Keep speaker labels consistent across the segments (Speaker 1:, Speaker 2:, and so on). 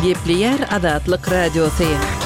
Speaker 1: Gepleyer Adatlyk Radiosu.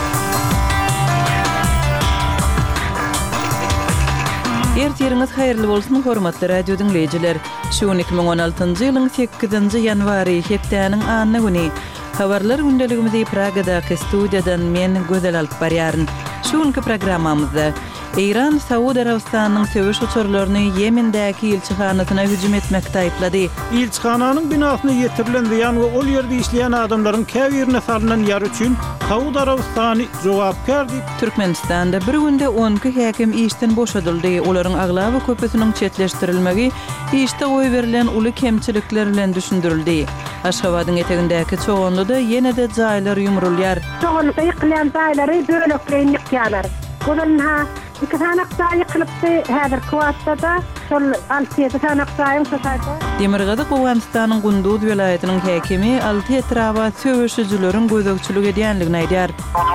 Speaker 1: Ertiriniz hayırlı bolsun hormatly radio dinleyijiler. Şu 2016-njy ýylyň 8-nji ýanwary hepdäniň anyny güni. Habarlar gündeligimizi Pragadaky studiýadan men gözel alyp barýaryn. Şuňky programmamyzda İran Saudi Arabistanynyň söwüş uçurlaryny Yemendäki ilçihanasyna hüjüm etmekde aýplady.
Speaker 2: İlçihananyň binasyna ýetirilen ziýan we ol ýerde işleýän adamlaryň käbirine salynan ýar üçin Saudi Arabistany jogapkar diýip
Speaker 1: Türkmenistanda bir günde 12 häkim işden boşadyldy. Olaryň aglaby köpüsiniň çetleşdirilmegi işde goý berilen uly kemçilikler bilen düşündirildi. Aşgabatyň etegindäki çoğunluda ýene-de jaýlar ýumrulýar.
Speaker 3: Çoğunlukda ýykylan jaýlary bölekleýin ýykýarlar. Golunha iki tane aqsa yıkılıptı hazır Kuwat'ta şol 6-7 tane aqsayın şoşayda.
Speaker 1: Demirgazyk Awganistanyň Gunduz welaýatynyň häkimi 6 etraba söwüşçüleriň gözegçilik edýänligini aýdýar.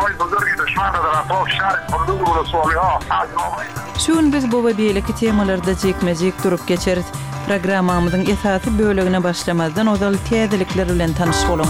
Speaker 1: Şun biz bu we beýleki temalarda jekmejek durup geçerit. Programmamyzyň esasy bölegine başlamazdan ozal täzelikler bilen tanyş boluň.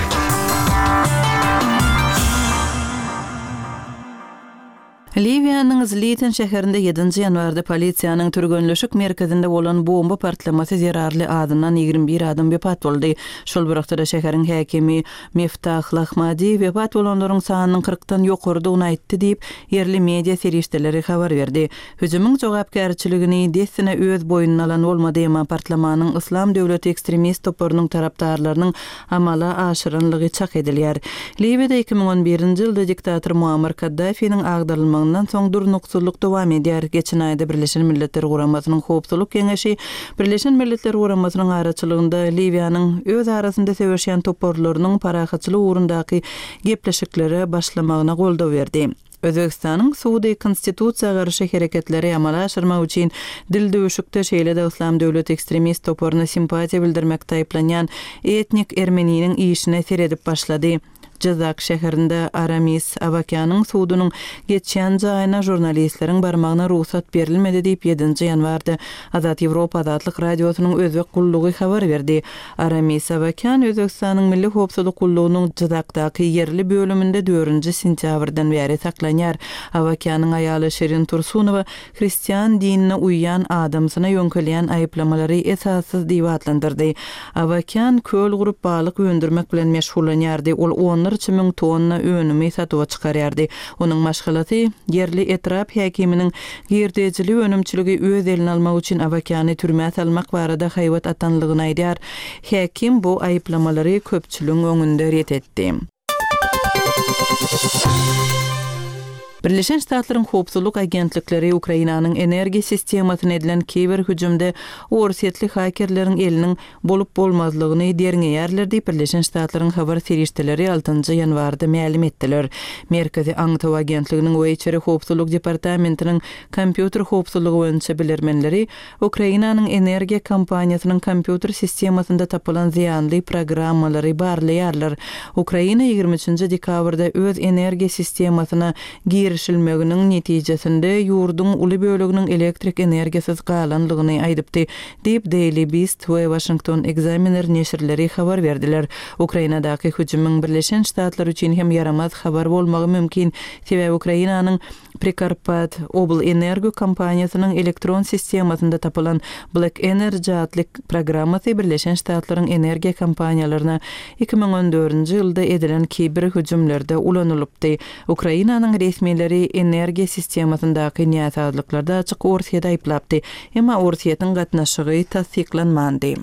Speaker 1: Libyanyň Zliten şäherinde 7-nji ýanwarda polisiýanyň türgönleşik merkezinde bolan bomba partlamasy zerarly adynan 21 adam wepat boldy. Şol wagtda şäheriň häkimi Miftah Lahmadi wepat bolanlaryň sanynyň 40-dan ýokarydygyny aýtdy diýip ýerli media serişdeleri habar berdi. Hüjümüň jogapkärçiligini desine öz boýnuna alan bolmady, emma partlamanyň Islam döwleti ekstremist toparynyň tarapdarlarynyň amala aşyranlygy çak edilýär. Libyada 2011-nji ýylda diktator Muammar Kaddafiň agdarylmagyny soň durnukçuluk dowam edýär. Geçen aýda Birleşen Milletler Guramasynyň Howpsuzlyk Keňeşi Birleşen Milletler Guramasynyň araçylygynda Libyanyň öz arasynda söwüşýän toporlarynyň parahatçylyk ugrundaky gepleşikleri başlamagyna goldaw berdi. Özbekistanyň Suudi konstitusiýaga garşy hereketleri amala aşyrmak üçin dil döwüşükde şeýle-de Islam döwleti ekstremist toparyna simpatiýa bildirmekde aýplanýan etnik Ermeniniň işine seredip başlady. Jazak şäherinde Aramis Avakanyň suudunyň geçýän jaýyna jurnalistleriň barmagyna ruhsat berilmedi diýip 7-nji ýanwarda Azat Ýewropa Adatlyk Radiosynyň özbek gullugy habar berdi. Aramis Avakyan Özbekistanyň Milli Howpsuzlyk Gullugynyň Jazakdaky ýerli bölüminde 4-nji sentýabrdan beri saklanýar. Avakyanyň aýaly Şerin Tursunowa Hristiýan dinine uýýan adamsyna ýönkelýän aýplamalary esassız diýip adlandyrdy. Avakyan köl gurup balyk öndürmek bilen meşgullanýardy. Ol 1000 tonna önümi satyp çykarýardy. Onuň maşgalaty yerli etrap häkiminiň girdejili önümçiligi öz eline almak üçin Avakyany türmäge salmak barada haýwat atanlygyny aýdýar. Häkim bu aýplamalary köpçüligiň öňünde ret etdi. Birleşen Ştatlaryň Howpsuzlyk agentlikleri Ukrainanyň energiýa sistemasyna edilen kiber hüjümde orsetli hakerleriň eliniň bolup bolmazlygyny derňeýärler diýip Birleşen Ştatlaryň habar serişdeleri 6-njy ýanwarda ma'lum etdiler. Merkezi Aňtaw agentliginiň Weçeri Howpsuzlyk departamentiniň kompýuter howpsuzlygy boýunça bilermenleri Ukrainanyň energiýa kompaniýasynyň kompýuter sistemasynda tapylan ziýanly programmalary barlaýarlar. Ukraina 23-nji dekabrda öz energiýa sistemasyna girişilmeginiň netijesinde ýurduň uly böleginiň elektrik energiýasyz galanlygyny aýdypdy diýip Daily Beast we Washington Examiner neşirleri habar berdiler. Ukrainadaky hüjümüň Birleşen Ştatlar üçin hem yaramaz habar bolmagy mümkin. Sebäbi Ukrainanyň Prekarpat Obl Energo kompaniýasynyň elektron sistemasynda tapylan Black Energy adly programmasy Birleşen Ştatlaryň energiýa kompaniýalaryna 2014-nji ýylda edilen kiber hüjümlerde ulanylypdy. Ukrainanyň resmiýetleri energiýa sistemasyndaky ňaýsazlyklarda açyk orsiýada aýplapdy, emma orsiýetin gatnaşygy tasdiklanmady.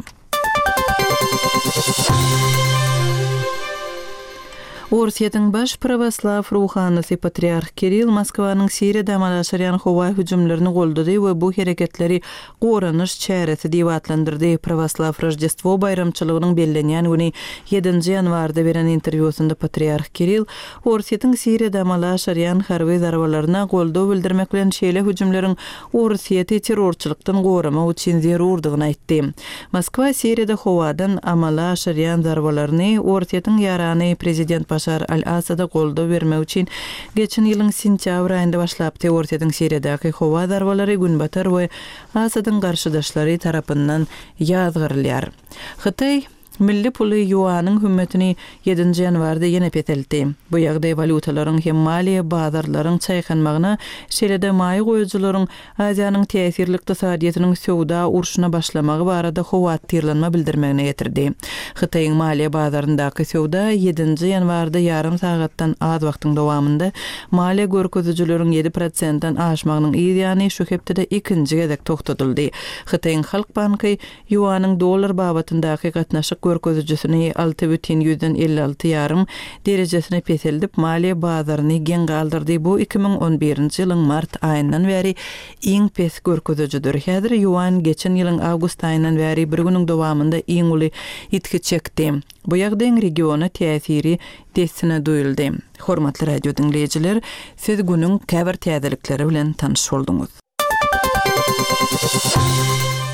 Speaker 1: Orsiýetiň baş pravoslaw ruhanysy Patriarh Kirill Moskwanyň Siriýada amalaşýan howa hüjümlerini goldady we bu hereketleri goranyş çäresi diýip adlandyrdy. Pravoslaw Rojdestvo bayramçylygynyň bellenýän güni 7-nji ýanwarda beren interwýusynda Patriarh Kirill Orsiýetiň Siriýada amalaşýan harby zarwalaryna goldaw bildirmek bilen şeýle hüjümleriň Orsiýeti terrorçylykdan goramak üçin zerurdygyny aýtdy. Moskwa Siriýada howadan amalaşýan zarwalaryny Orsiýetiň ýarany prezident Bashar al-Asada goldaw bermek üçin geçen ýylyň sentýabr aýynda başlap Orsiýetiň Siriýadaky howa zarbalary günbatar we Asadyň garşydaşlary tarapyndan ýazgyrylýar. Hytaý milli puly yuanyň hümmetini 7-nji ýanwarda ýene peteldi. Bu ýagdaý valutalaryň hem maliýe bazarlaryň çaýkanmagyna, şeýle-de maýy goýujularyň Aziýanyň täsirli ykdysadyýatynyň sowda urşuna başlamagy barada howatyrlanma bildirmegine getirdi. Hytaýyň maliýe bazaryndaky sowda 7-nji ýanwarda ýarym sagatdan az wagtyň dowamında maliýe görkezijileriň 7%-dan aşmagynyň ýa-ni şu hepde 2-nji gezek toktatyldy. Hytaýyň Halk Banky yuanyň dollar babatyndaky gatnaşyk görkezijisini 6,56 ýarym derejesine peteldip maliýe bazaryny gen galdyrdy. Bu 2011-nji ýylyň mart aýyndan bäri iň pes görkezijidir. Häzir yuan geçen ýylyň awgust aýyndan bäri bir günüň dowamında iň uly itki çekdi. Bu ýagdaýyň regiona täsiri desine duyuldy. Hormatly radio dinleýijiler, siz günüň käbir täzelikleri bilen tanyş bolduňuz.